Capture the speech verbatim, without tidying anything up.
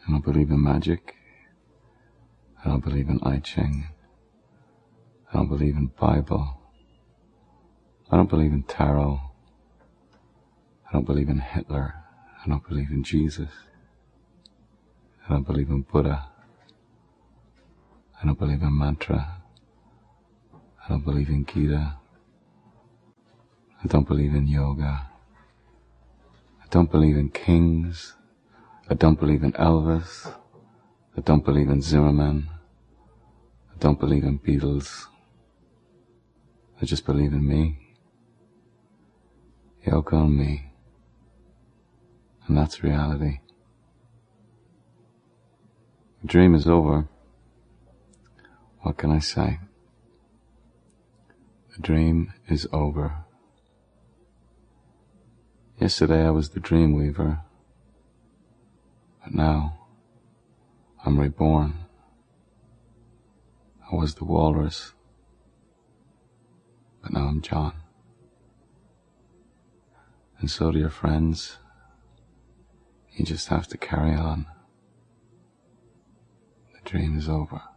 I don't believe in magic. I don't believe in I Ching. I don't believe in Bible. I don't believe in tarot. I don't believe in Hitler. I don't believe in Jesus. I don't believe in Buddha. I don't believe in mantra. I don't believe in Gita. I don't believe in yoga. I don't believe in kings. I don't believe in Elvis. I don't believe in Zimmerman. I don't believe in Beatles. I just believe in me. Yoko and me. And that's reality. The dream is over. What can I say? The dream is over. Yesterday I was the dream weaver, but now I'm reborn. I was the walrus, but now I'm John. And so, dear friends, you just have to carry on. The dream is over.